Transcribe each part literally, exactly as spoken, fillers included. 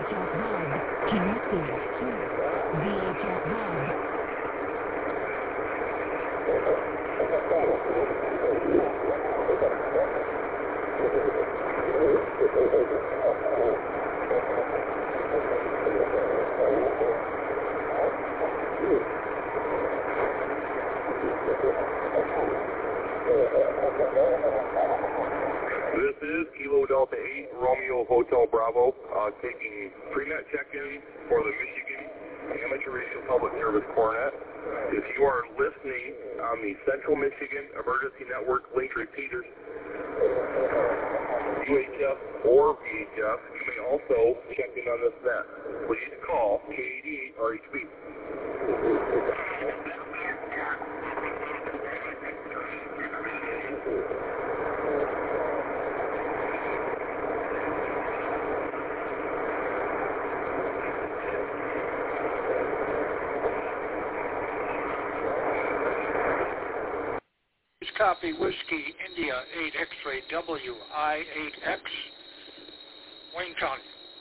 F hub connected to V H F hub. This is Kilo Delta eight, Romeo Hotel Bravo, uh, taking pre-net check-in for the Michigan Amateur Radio Public Service Coronet. If you are listening on the Central Michigan Emergency Network link repeaters, U H F or V H F, you may also check in on this net. Please call K eighty-eight R H B. Copy Whiskey India eight X-ray W I eight X, Wayne County.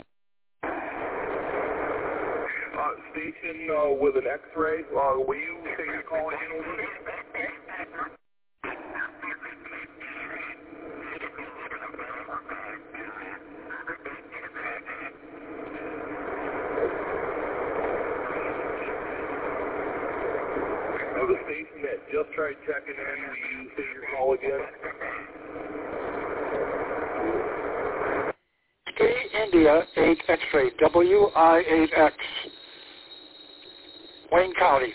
Uh, station uh, with an X-ray, uh, will you say you're calling in over? Uh, the station that just tried checking in, will you say your call again? Whiskey India eight X-ray W I eight X, Wayne County.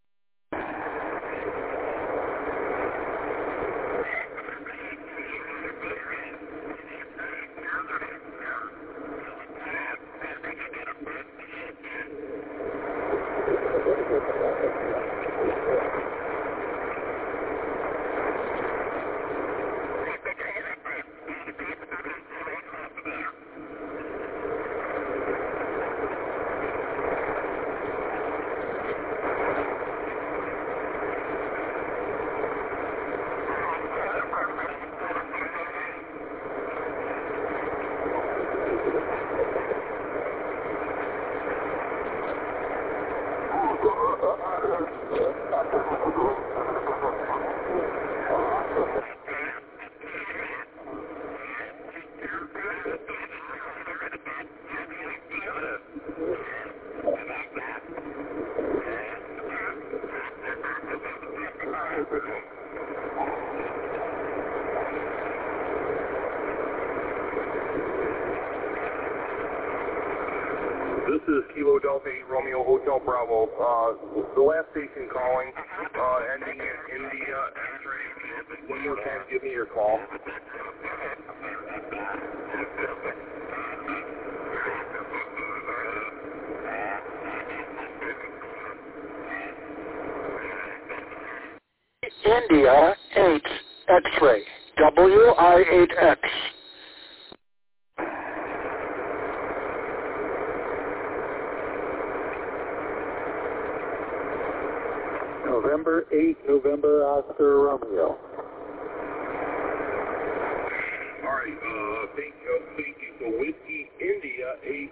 This is Kilo Delta eight Romeo Hotel Bravo. Uh, the last station calling, uh, ending in India X-ray. One more time, give me your call. India eight X-ray W I eight X. November eight, November Oscar Romeo. All right, uh, thank you, thank you. So Whiskey India eight,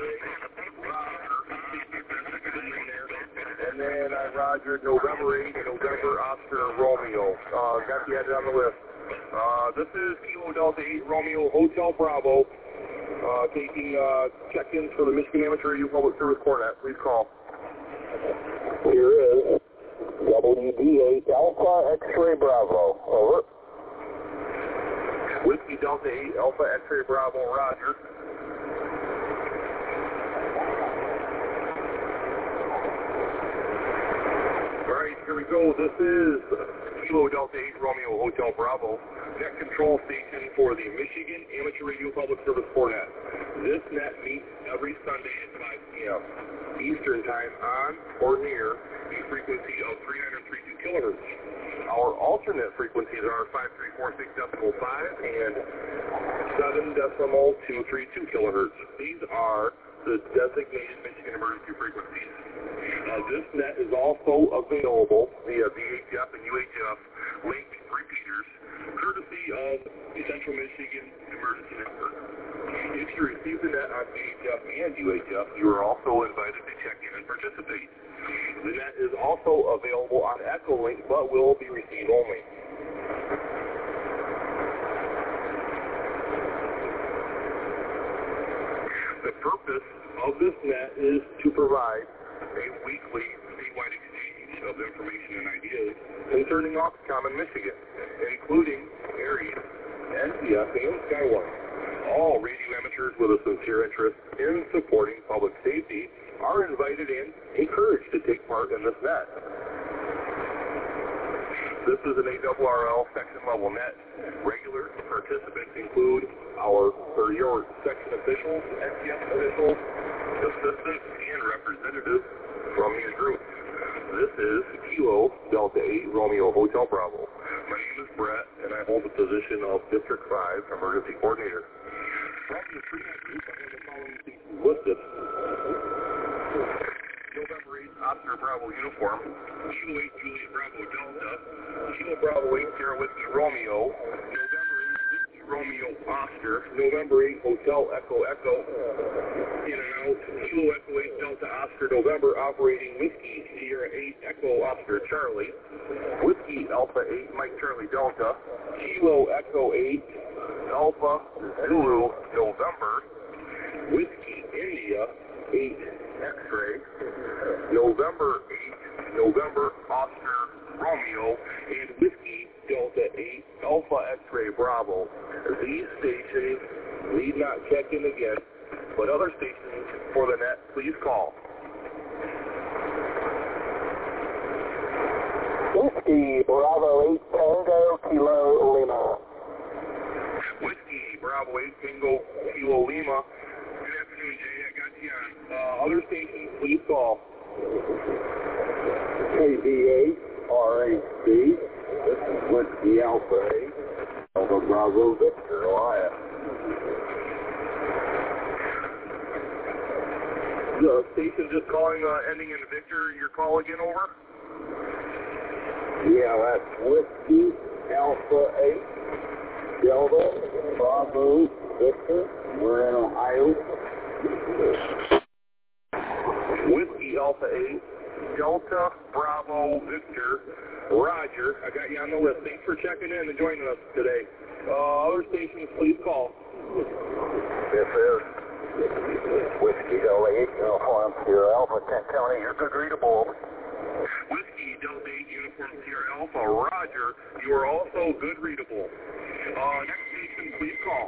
and then I Roger November eight, November Oscar Romeo. Uh, got you added on the list. Uh, this is Kilo Delta eight Romeo Hotel Bravo, uh, taking uh, check-ins for the Michigan Amateur Radio Public Service Coronet. Please call. Here is W D eight Alpha X-ray Bravo. Over. Whiskey Delta eight Alpha X-ray Bravo, Roger. All right, here we go. This is Kilo Delta eight Romeo Hotel Bravo, net control station for the Michigan Amateur Radio Public Service Coronet. This net meets every Sunday at five p m Eastern Time on or near the frequency of three nine three two kilohertz. Our alternate frequencies are five three four six decimal five and seven decimal two three two kilohertz. These are the designated Michigan emergency frequencies. Uh, this net is also available via V H F and U H F link repeaters, courtesy of the Central Michigan Emergency Network. If you receive the net on V H F and U H F, you are also invited to check in and participate. The net is also available on Echolink, but will be receive only. The purpose of this net is to provide a weekly statewide exchange of information and ideas concerning Oxcom in Michigan, including Aries, N P S, and Skywatch. All radio amateurs with a sincere interest in supporting public safety are invited and encouraged to take part in this net. This is an A R R L section level net. Regular participants include our or your section officials, S P S officials, assistants, and representatives from these groups. This is Kilo Delta eight Romeo Hotel Bravo. My name is Brett, and I hold the position of District five Emergency Coordinator. From the three net group, I have the following stations listed. November eighth, Oscar Bravo Uniform, Kilo eight Juliet Bravo Delta, Kilo Bravo eight Sierra Whiskey Romeo, November eighth Whiskey Romeo Oscar, November eighth Hotel Echo Echo, in and out, Kilo Echo eight Delta Oscar November operating Whiskey Sierra eight Echo Oscar Charlie, Whiskey Alpha eight Mike Charlie Delta, Kilo Echo eight Alpha Zulu November, Whiskey India eight X-ray, November eighth, November Oscar Romeo, and Whiskey Delta eight Alpha X-ray Bravo. These stations need not check in again, but other stations for the net, please call. Whiskey Bravo eight Tango Kilo Lima. Whiskey Bravo eight Tango Kilo Lima. Good afternoon, Jay. I got you on. Uh, other stations, please call. K V eight R H B. This is Whiskey Alpha eight. Alpha Bravo Victor, Ohio. The station just calling, uh, ending in Victor. Your call again, over? Yeah, that's Whiskey Alpha eight. Delta Bravo Victor. We're in Ohio. Whiskey Alpha eight, Delta Bravo Victor, Roger. I got you on the list. Thanks for checking in and joining us today. Uh, other stations, please call. This is Whiskey Delta eight Uniform Sierra Alpha Kent County. You're good readable. Whiskey Delta eight Uniform Sierra Alpha, Roger. You are also good readable. Uh, next station, please call.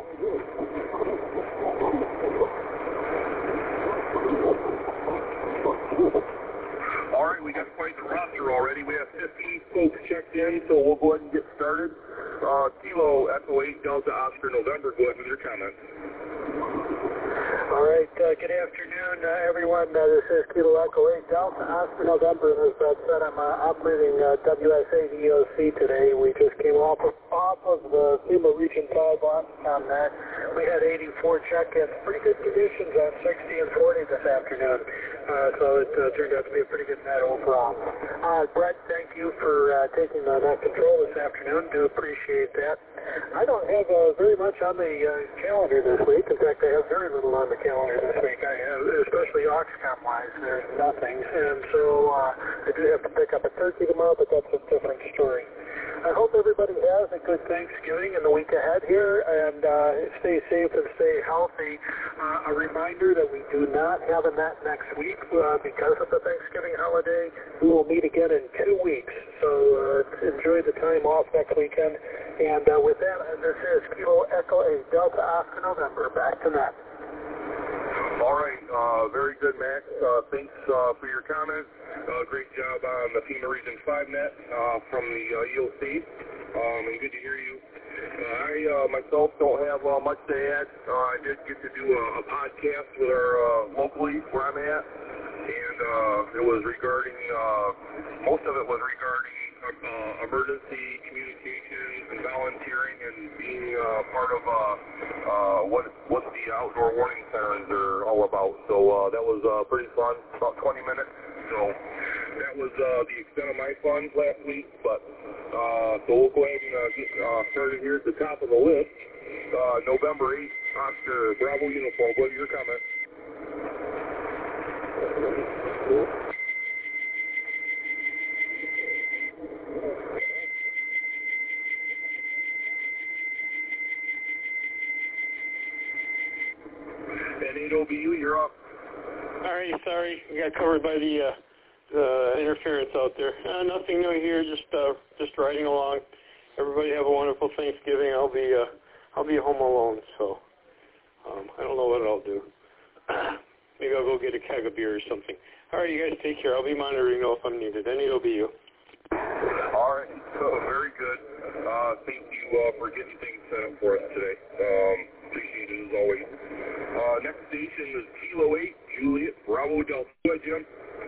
All right, we got quite the roster already. We have fifteen folks checked in, so we'll go ahead and get started. Uh, Kilo Echo eight Delta Oscar November, go ahead with your comments. All right, uh, good afternoon, uh, everyone. Uh, this is Kilo Echo eight Delta Oscar November. As Brett said, I'm uh, operating uh, W S A D O C today. We just came off of, off of the FEMA Region five Oxcom net. We had eighty-four check-ins. Pretty good conditions on sixty and forty this afternoon. Uh, so it uh, turned out to be a pretty good net overall. Uh, Brett, thank you for uh, taking the net control this afternoon. Do appreciate that. I don't have uh, very much on the uh, calendar this week. In fact, I have very little on the calendar this week. I have, especially Oxcom-wise, there's nothing. And so uh, I do have to pick up a turkey tomorrow, but that's a different story. I hope everybody has a good Thanksgiving in the week ahead here, and uh, stay safe and stay healthy. Uh, a reminder that we do not have a net next week uh, because of the Thanksgiving holiday. We will meet again in two weeks, so uh, enjoy the time off next weekend. And uh, with that, uh, this is Kilo Echo eight Delta Oscar November. Back to net. All right, uh, very good, Max. Uh, thanks uh, for your comments. Uh, great job on the FEMA Region five net uh, from the uh, E O C, um, and good to hear you. Uh, I uh, myself don't have uh, much to add. Uh, I did get to do a, a podcast with our uh, locally where I'm at, and uh, it was regarding, uh, most of it was regarding uh, emergency communications and volunteering and being uh, part of uh, uh, what what the outdoor warning sirens are all about. So uh, that was uh, pretty fun, about twenty minutes. So that was uh, the extent of my fun last week. But uh, so we'll go ahead and uh, get uh, started here at the top of the list. uh, November eighth, Oscar Bravo uniform. What are your comments? N eight O B U, you're up. All right, sorry, we got covered by the uh, uh, interference out there. Uh, nothing new here, just uh, just riding along. Everybody have a wonderful Thanksgiving. I'll be uh, I'll be home alone, so um, I don't know what I'll do. Maybe I'll go get a keg of beer or something. All right, you guys take care. I'll be monitoring though if I'm needed. N eight O B U. All right, so very good. Uh, thank you uh, for getting things set up for us today. Um, appreciate it as always. Uh, next station is Kilo eight, Juliet, Bravo Delta. Go ahead, Jim.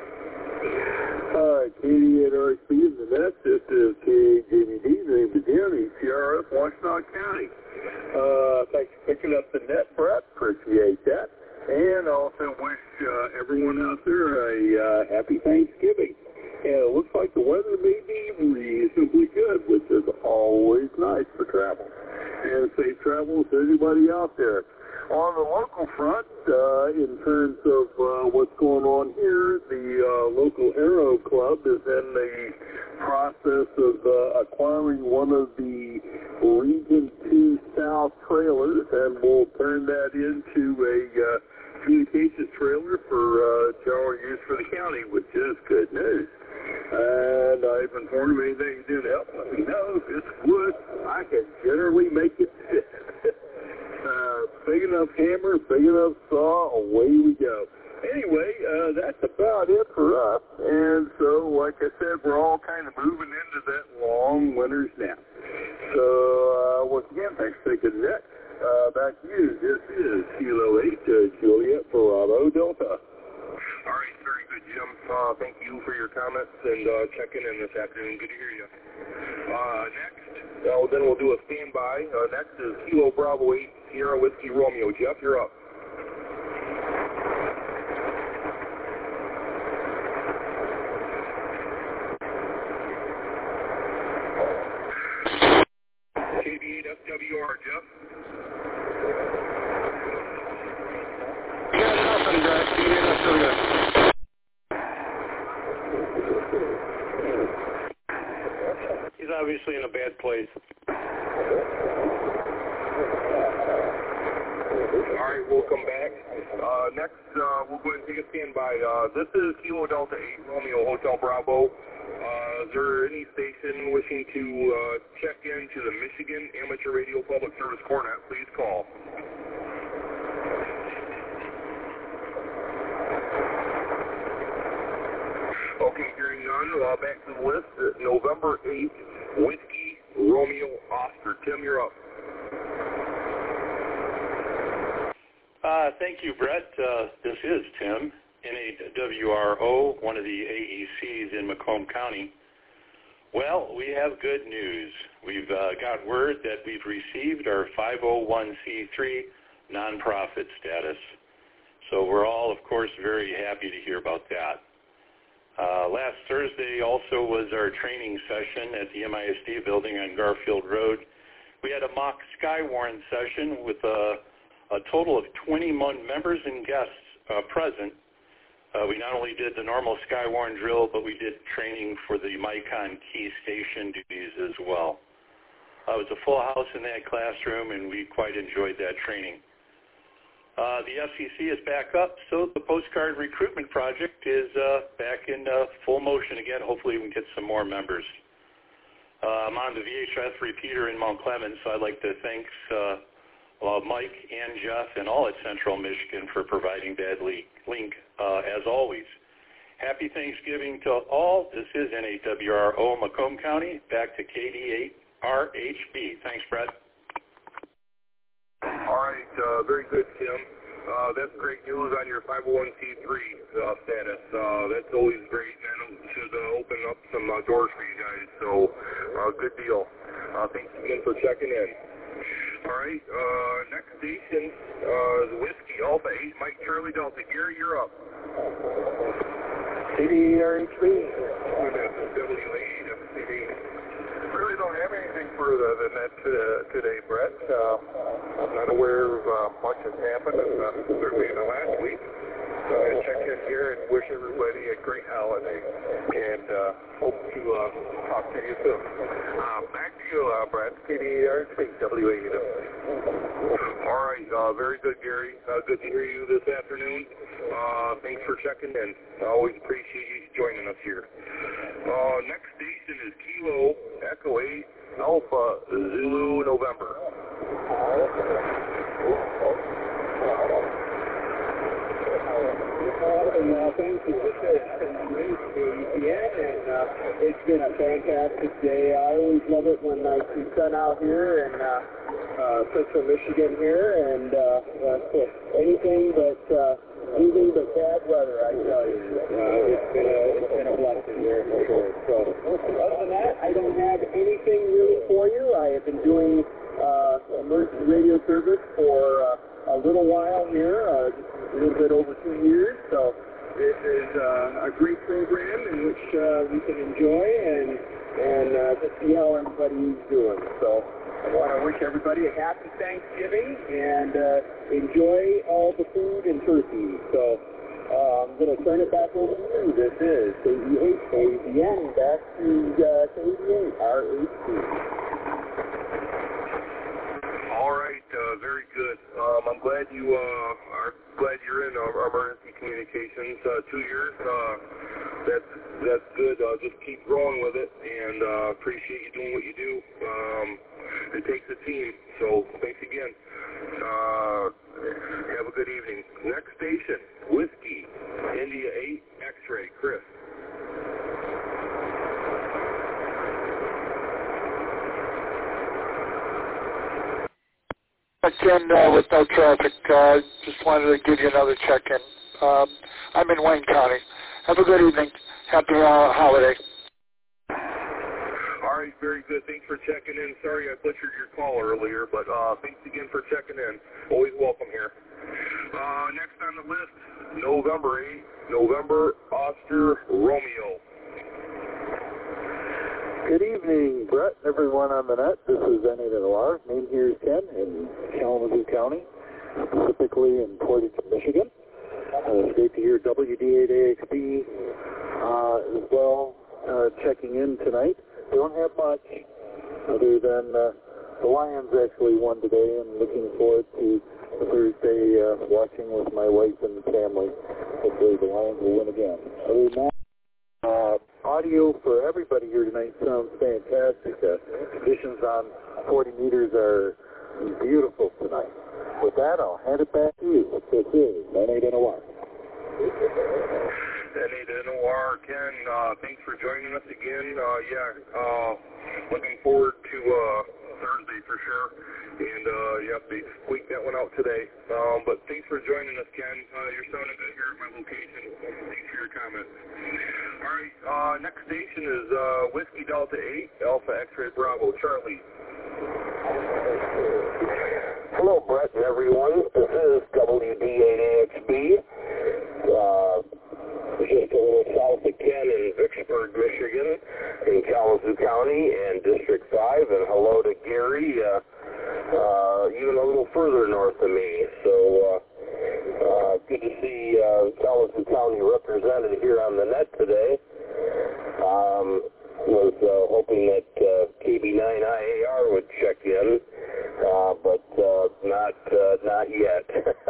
Hi, Katie at R X B in the net. This is K A J B D, name is Danny, C R F, Washtenaw County. Uh, thanks for picking up the net, Brett. Appreciate that. And also wish uh, everyone out there a uh, happy Thanksgiving. And it looks like the weather may be reasonably good, which is always nice for travel. And safe travels to everybody out there. On the local front, uh, in terms of uh, what's going on here, the uh, local Aero Club is in the process of uh, acquiring one of the Region two South trailers, and we'll turn that into a uh, communications trailer for uh, general use for the county, which is good news. And I've informed them anything you do to help. Let me know if it's wood. I can generally make it fit. uh, big enough hammer, big enough saw, away we go. Anyway, uh, that's about it for us. And so, like I said, we're all kind of moving into that long winter's nap. So, uh, once again, thanks for taking that. Uh, back to you. This is Kilo eight, uh, Juliet, Bravo Delta. All right, very good, Jim. Uh, thank you for your comments and uh, checking in this afternoon. Good to hear you. Uh, next, uh, then we'll do a standby. Uh, next is Kilo Bravo eight, Sierra Whiskey Romeo. Jeff, you're up. K B eight S W R, Jeff. You got nothing, Brett. K B eight S W R. He's obviously in a bad place. All right, we'll come back. Uh, next, uh, we'll go ahead and take a standby. Uh, this is Kilo Delta eight, Romeo Hotel Bravo. Uh, is there any station wishing to uh, check into the Michigan Amateur Radio Public Service Cornet? Please call. Okay, hearing none. Uh, back to the list. Uh, November eighth, Whiskey Romeo Oscar. Tim, you're up. Uh, thank you, Brett. Uh, this is Tim, N A W R O, one of the A E Cs in Macomb County. Well, we have good news. We've uh, got word that we've received our five oh one c three nonprofit status. So we're all, of course, very happy to hear about that. Uh, last Thursday also was our training session at the M I S D building on Garfield Road. We had a mock Skywarn session with a, a total of twenty-one members and guests uh, present. Uh, we not only did the normal Skywarn drill, but we did training for the Micon key station duties as well. Uh, it was a full house in that classroom, and we quite enjoyed that training. Uh, the F C C is back up, so the postcard recruitment project is uh, back in uh, full motion again. Hopefully we can get some more members. Uh, I'm on the V H F repeater in Mount Clemens, so I'd like to thank uh, well, Mike and Jeff and all at Central Michigan for providing that link, uh, as always. Happy Thanksgiving to all. This is N A W R O Macomb County. Back to K D eight R H B. Thanks, Brett. All right, uh, very good, Tim. Uh, that's great news on your five oh one c three uh, status. Uh, that's always great, and it should uh, open up some uh, doors for you guys. So, uh, good deal. Uh, thanks again for checking in. All right, uh, next station uh, is Whiskey Alpha eight, Mike Charlie Delta. Gary, you're up. C D R H B. W eight, F C D. Really don't have anything further than that uh, today, Brett. Uh, I'm not aware of uh, much has happened, uh, certainly in the last week. So I'm going to check in here and wish everybody a great holiday, and uh, hope to uh, talk to you soon. Uh, back to you, uh, Brett, K D A R C, W A E W. All right, uh, very good, Gary. Uh, good to hear you this afternoon. Uh, thanks for checking in. I always appreciate you joining us here. Uh, next station is Kilo Echo eight Alpha Zulu November. And uh, thank you. This is great to be in, and uh, it's been a fantastic day. I always love it when I see sun out here in uh, uh, central Michigan here, and uh, uh, anything but uh, anything but bad weather, I tell you. Uh, it's been a it's been a blessing here for sure. So other than that, I don't have anything really for you. I have been doing uh, emergency radio service for uh, a little while here. Uh, a little bit over two years, so this is uh, a great program in which uh, we can enjoy and and uh, to see how everybody's doing. So I want to wish everybody a happy Thanksgiving and uh, enjoy all the food and turkey. So uh, I'm going to turn it back over to you. This is K D eight A B N back to uh, K D eight R H C. All right, uh, very good. Um, I'm glad you uh, are glad you're in uh, emergency communications. Uh, two years, uh, that's that's good. Uh, just keep growing with it, and uh, appreciate you doing what you do. Um, it takes a team, so thanks again. Uh, have a good evening. Next station, Whiskey India eight X-Ray, Chris. Again, uh, with no traffic, uh, just wanted to give you another check-in. Um, I'm in Wayne County. Have a good evening. Happy uh, holiday. All right, very good. Thanks for checking in. Sorry I butchered your call earlier, but uh, thanks again for checking in. Always welcome here. Uh, next on the list, November eighth, November Oscar Romeo. Good evening, Brett, everyone on the net. This is N eight N O R. Name here is Ken in Kalamazoo County, specifically in Portage, Michigan. Uh, it's great to hear W D eight A X B uh, as well, uh, checking in tonight. We don't have much other than uh, the Lions actually won today, and looking forward to Thursday uh, watching with my wife and family. Hopefully the Lions will win again. Other than that, Uh, audio for everybody here tonight sounds fantastic. Uh, conditions on forty meters are beautiful tonight. With that, I'll hand it back to you. This is N eight N O R. N eight N O R, Ken, uh, thanks for joining us again. Uh, yeah, uh, looking forward to uh, Thursday for sure. And, uh, yep, they squeaked that one out today. Um, but thanks for joining us, Ken. Uh, you're sounding good here at my location. Thanks for your comments. All right, uh, next station is uh, Whiskey Delta eight, Alpha X-Ray Bravo. Charlie. Hello, Brett and everyone. This is W D eight A X B. Uh, just a little south of Ken in Vicksburg, Michigan, in Kalamazoo County and District five. And hello to Gary, uh, uh, even a little further north of me. So, uh, uh, good to see uh, Kalamazoo County represented here on the net today. Um, was uh, hoping that uh, K B nine I A R would check in, uh, but uh, not uh, not yet.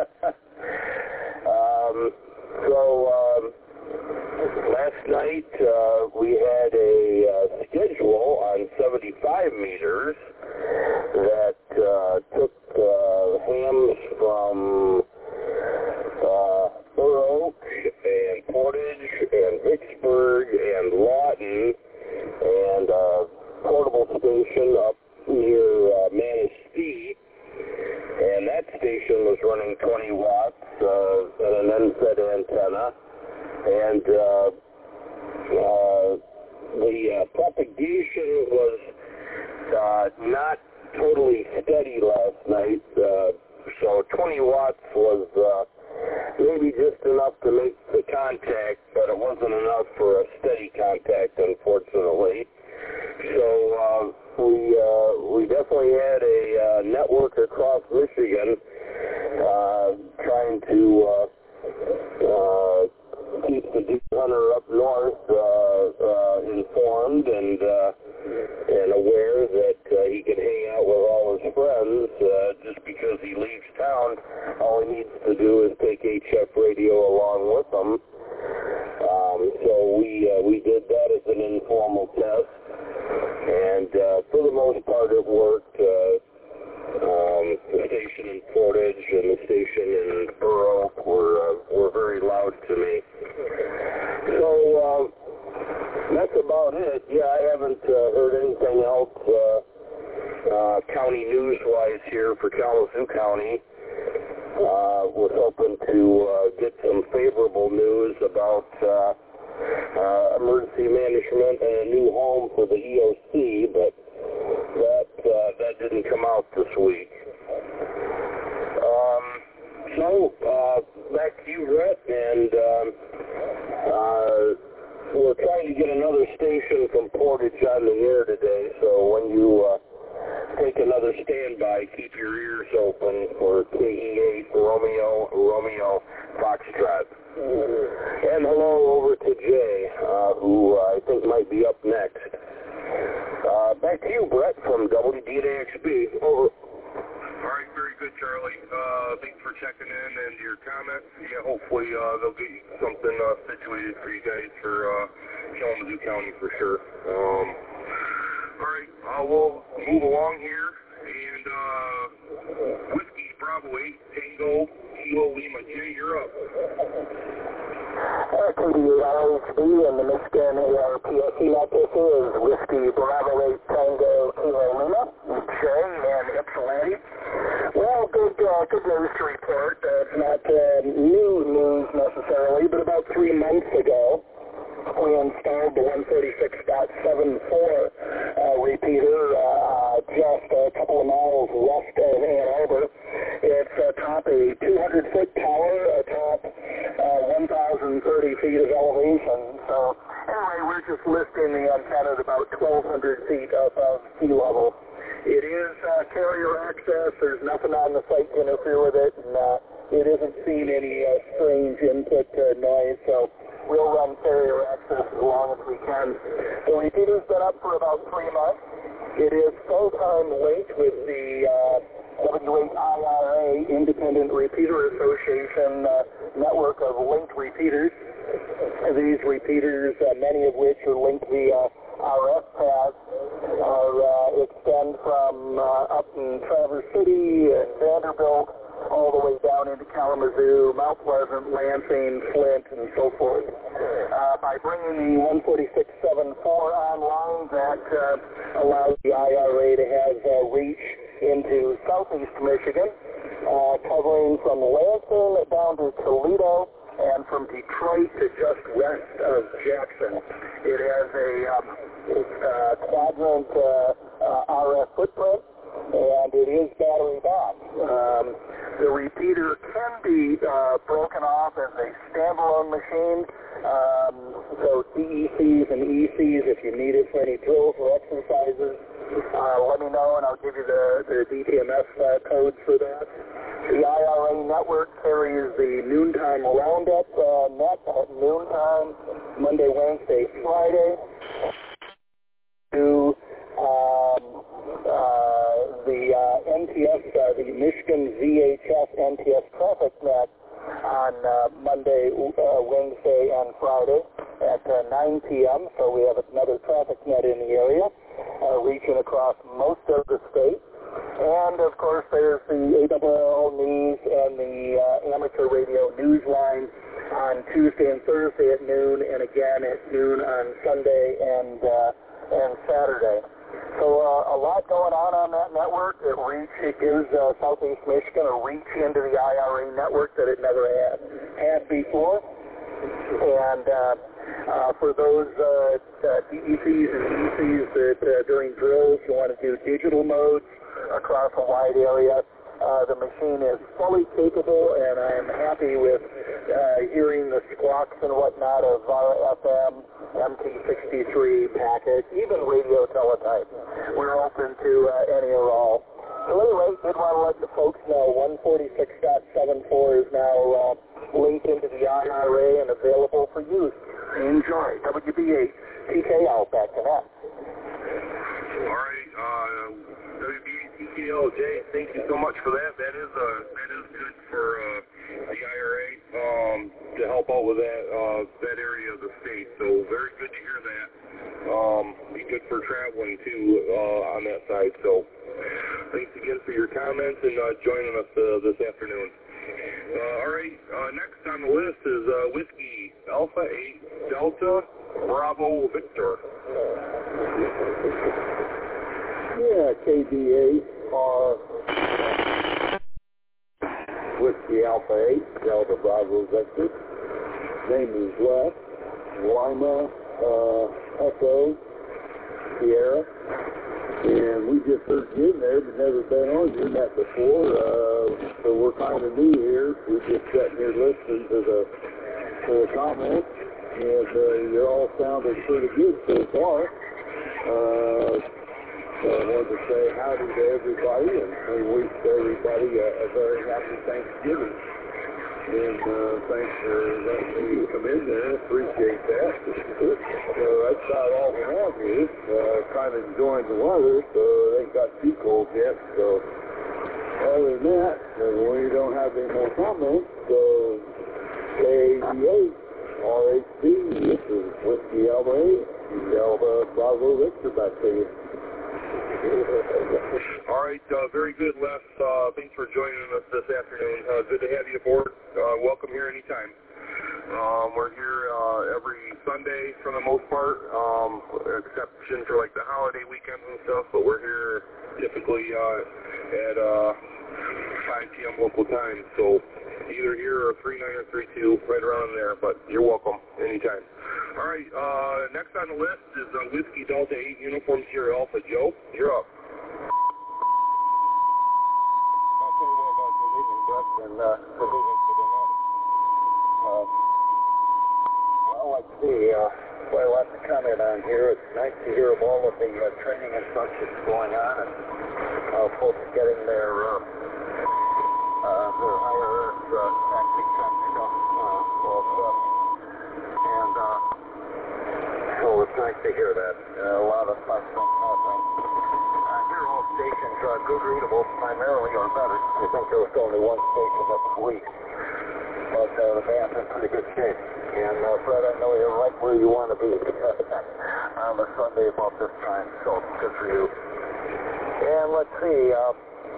um, so um, last night uh, we had a uh, schedule on seventy-five meters that uh, took uh, hams from uh, Burr Oak and Portage and Vicksburg and Lawton, and uh, portable station up near uh, Manistee, and that station was running twenty watts uh, and an N FET antenna, and uh, uh, the uh, propagation was uh, not totally steady last night, uh, so twenty watts was uh, maybe just enough to make the contact, but it wasn't enough for a steady contact, unfortunately. So uh, we uh, we definitely had a uh, network across Michigan uh, trying to uh, uh, keep the deer hunter up north uh, uh, informed and uh, and aware that uh, he can hang out with all his friends. Uh, just because he leaves town, all he needs to do is take H F radio along with him. Um, so we uh, we did that as an informal test, and uh, for the most part it worked. Uh, um, the station in Portage and the station in Burr Oak were uh, were very loud to me. So uh, that's about it. Yeah, I haven't uh, heard anything else uh, uh, county news-wise here for Kalamazoo County. Uh, was hoping to uh, get some favorable news about uh, uh, emergency management and a new home for the E O C, but that uh, that didn't come out this week. Um, so uh, back to you, Brett, and um, uh, we're trying to get another station from Portage on the air today. So when you uh, take another standby, keep your ears open for K E eight Romeo Romeo Foxtrot. And hello over to Jay, uh, who uh, I think might be up next. Uh, back to you, Brett, from W D A X B. Over. All right, very good, Charlie. Uh, thanks for checking in and your comments. Yeah, hopefully uh, they'll get something uh, situated for you guys for uh, Kalamazoo County for sure. Um, all right, uh, we'll move along here. And uh, Whiskey Bravo eight Tango Kilo Lima. Jay, you're up. K D A H B and the Michigan A R P S C net. This is Whiskey Bravo eight Tango Kilo Lima. Jay and Ypsilanti. Well, good, uh, good news to report. Uh, it's not uh, new news necessarily, but about three months ago, we installed the one thirty-six point seven four uh, repeater uh, just a couple of miles west of Ann Arbor. It's atop a two hundred foot tower, atop uh, one thousand thirty feet of elevation. So anyway, we're just lifting the antenna at about twelve hundred feet above sea level. It is uh, carrier access. There's nothing on the site to interfere with it, and uh, it isn't seeing any uh, strange input uh, noise. So we'll run carrier access as long as we can. The repeater's been up for about three months. It is full-time linked with the uh, W eight I R A, Independent Repeater Association uh, network of linked repeaters. These repeaters, uh, many of which are linked via R F paths, are, uh, extend from uh, up in Traverse City and Vanderbilt all the way down into Kalamazoo, Mount Pleasant, Lansing, Flint, and so forth. Uh, by bringing the one forty-six point seven four online, that uh, allows the I R A to have uh, reach into southeast Michigan, uh, covering from Lansing down to Toledo, and from Detroit to just west of Jackson. It has a um, uh, quadrant uh, uh, R F footprint, and it is battery backed. Um, the repeater can be uh, broken off as a standalone machine, um, so D E Cs and E Cs, if you need it for any drills or exercises, uh, let me know and I'll give you the, the D T M S uh, codes for that. The I R A network carries the noontime roundup uh, net at noontime, Monday, Wednesday, Friday, to um, uh, the uh, N T S, uh, the Michigan V H F N T S traffic net on uh, Monday, uh, Wednesday, and Friday at uh, nine p m So we have another traffic net in the area, uh, reaching across most of the state. And, of course, there's the A W L News and the uh, amateur radio news line on Tuesday and Thursday at noon, and again at noon on Sunday and uh, and Saturday. So uh, a lot going on on that network. It, reach, it gives uh, Southeast Michigan a reach into the I R A network that it never had, had before. And uh, uh, for those uh, uh, D E Cs and E Cs that uh, during drills you want to do digital modes across a wide area, Uh, the machine is fully capable, and I'm happy with uh, hearing the squawks and whatnot of our F M, M T sixty-three packet, even radio teletype. We're open to uh, any or all. So anyway, did want to let the folks know one forty-six point seven four is now uh, linked into the I R A and available for use. Enjoy. W B A T K L, back to that. All right, uh, W B A T K L, Jay, thank you so much for that. That is uh, that is good for uh, the I R A um, to help out with that uh, that area of the state. So very good to hear that. Um, be good for traveling too uh, on that side. So thanks again for your comments and uh, joining us uh, this afternoon. Uh, all right, uh, next on the list is uh, Whiskey Alpha eight Delta Bravo Victor. Yeah, K D eight R Whiskey Alpha eight Delta Bravo Victor. Name is Wes Lima uh, Echo Sierra. And we just heard you in there, but never been on you met before, uh, so we're kind of new here. We're just sitting here listening to the, to the comments, and uh, you all sounded pretty good so far. Uh, so I wanted to say howdy to everybody, and, and wish everybody a, a very happy Thanksgiving. And uh, thanks for letting me come in there. Appreciate that. So that's about all we have here. Uh, kind of enjoying the weather, so it ain't got too cold yet. So other than that, uh, we don't have any more comments. So K D eight R H B, this is Whiskey Alpha eight, Delta Bravo Victor, back to you. All right, uh, very good, Les. Uh, thanks for joining us this afternoon. Uh, good to have you aboard. Uh, welcome here anytime. Um, we're here uh, every Sunday for the most part, um, exception for like the holiday weekends and stuff, but we're here typically uh, at uh, five p m local time, so either here or three nine or three two, right around there, but you're welcome anytime. All right, uh, next on the list is uh, Whiskey Delta eight Uniform Sierra Alpha. Joe, you're up. Okay, well, uh, good evening, Brett, and uh, good evening to the net. Uh, well, let's see, uh, quite a lot to comment on here. It's nice to hear of all of the uh, training and such that's going on, and uh, folks getting their, uh, uh, their higher earth uh, tactics and stuff uh, all set. And uh, so it's nice to hear that. Uh, a lot of fun stuff happening. Uh, here all stations are good readable, primarily or better. I think there was only one station that's weak. But uh, the band's in pretty good shape. And uh, Fred, I know you're right where you want to be on a Sunday about this time, so good for you. And let's see, uh,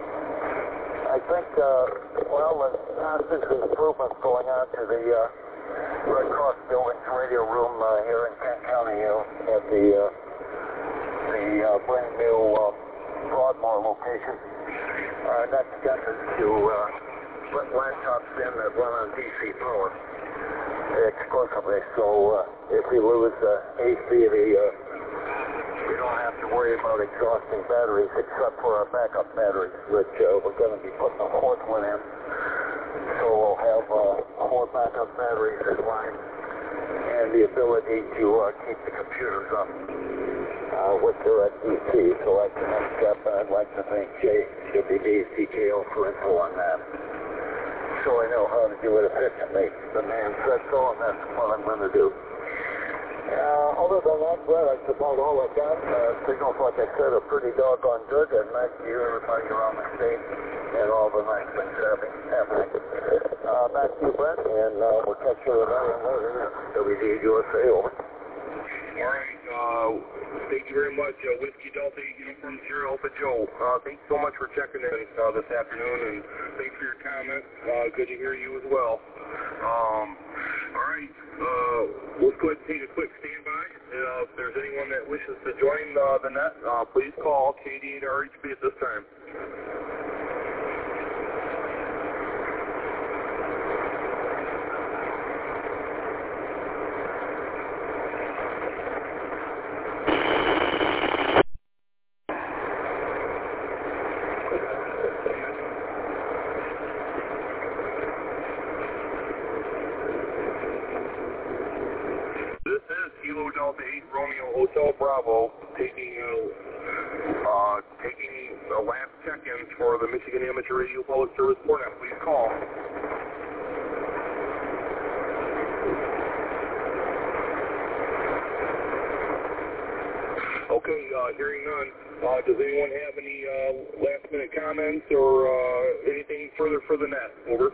I think, uh, well, there's constant improvements going on to the uh, Red Cross Building's radio room uh, here in Kent County uh, at the uh, the uh, brand new uh, Broadmoor location. Our next step is to uh, put laptops in that run on D C power exclusively. So uh, if we lose uh, A C, the, uh, we don't have to worry about exhausting batteries except for our backup batteries, which uh, we're going to be putting a fourth one in. So we'll have uh, four backup batteries in line and the ability to uh, keep the computers up uh, with their D C. So that's the next step, and I'd like to thank Jay, W B A T K L, for info on that. So I know how to do it efficiently. The man said so, and that's what I'm going to do. Uh, other than that, Brett, that's about all I got. Uh, signals, like I said, are pretty doggone good, and nice to hear everybody around the state and all the nice things happening. Uh, back to you, Brett, and uh, we'll catch you later later. W D U S A, over. All right, uh, thank you very much, uh, Whiskey Delta eight Uniform Sierra Alpha Joe. Uh, thanks so much for checking in uh, this afternoon, and thanks for your comments. Uh, good to hear you as well. Um, all right, uh, let's go ahead and take a quick standby. Uh, if there's anyone that wishes to join uh, the net, uh, please call K D eight R H B at this time. Romeo Hotel Bravo, taking uh, uh, taking the last check-ins for the Michigan Amateur Radio Public Service Fortnet. Please call. Okay, uh, hearing none. Uh, does anyone have any uh, last-minute comments or uh, anything further for the net? Over.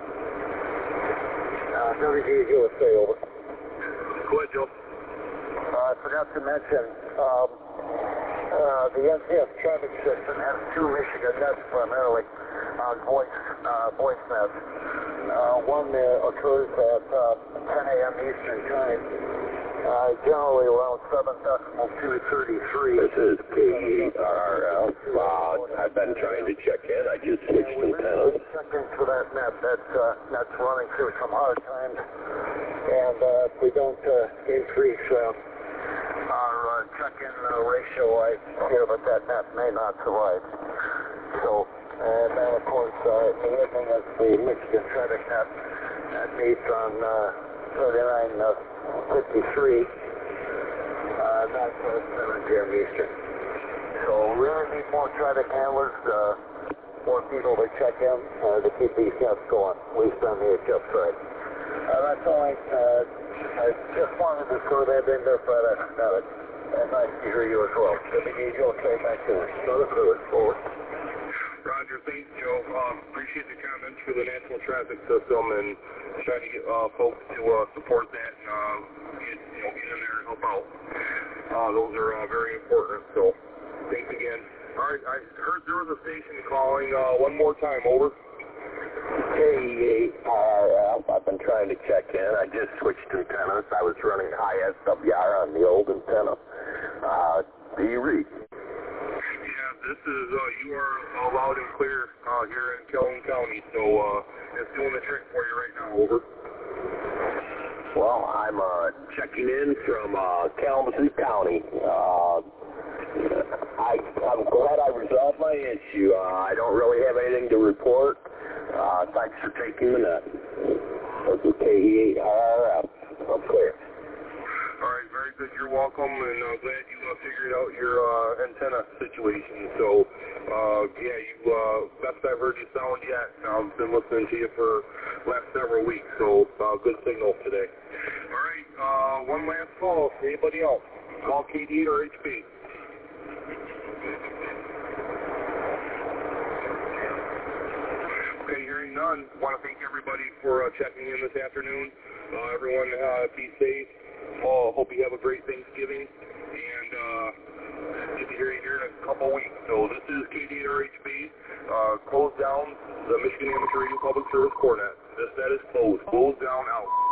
Uh, W G U S A, over. Go ahead, Joe. Uh, I forgot to mention, um, uh, the N C S traffic system has two Michigan nets primarily on voice, uh, voice nets. Uh, one uh, occurs at uh, ten A M Eastern Time, uh, generally around seven decimal two thirty-three. This is K E R L. Uh, I've been trying to check in. I just switched antennas. Checking for that net. That's, uh, that's running through some hard times. And uh, if we don't uh, increase uh, our uh, check-in uh, ratio, I fear that that net may not survive. So, and then of course, uh, the evening is the Michigan traffic net that meets on uh, thirty-nine fifty-three. Uh, that's uh, seven P M Eastern. So we really need more traffic handlers, uh, more people to check in uh, to keep these nets going. We've done the H F side. Uh, that's all I, uh, I just wanted to throw that in there for that. Uh, and nice to hear you as well. W G U S A, back to Northern Fluid. Forward. Roger, thanks, Joe. Um, appreciate the comments for the National Traffic System and trying to get uh, folks to uh, support that and uh, get, you know, get in there and help out. Uh, those are uh, very important, so thanks again. All right, I heard there was a station calling uh, one more time, over. K E R L. I've been trying to check in. I just switched antennas. I was running high S W R on the old antenna. Uh, do you read? Yeah, this is, uh, you are uh, loud and clear uh, here in Calhoun County, so uh, it's doing the trick for you right now, over. Well, I'm uh, checking in from uh, Kalamazoo County. Uh, I, I'm glad I resolved my issue. Uh, I don't really have anything to report. Uh, thanks for taking the net. This is K E R L. I'm clear. All right, very good. You're welcome, and uh, glad you uh, figured out your uh, antenna situation. So, uh, yeah, you uh, best I've heard you sound yet. I've been listening to you for the last several weeks, so uh, good signal today. All right, uh, one last call. Anybody else? Call K D or H P. Okay, hearing none. Want to thank everybody for uh, checking in this afternoon. Uh, everyone uh, be safe. Oh, hope you have a great Thanksgiving, and uh, get to hear you here in a couple weeks. So this is K D or H B. Uh, close down the Michigan Amateur Radio Public Service Core Net. This net is closed. Closed down out.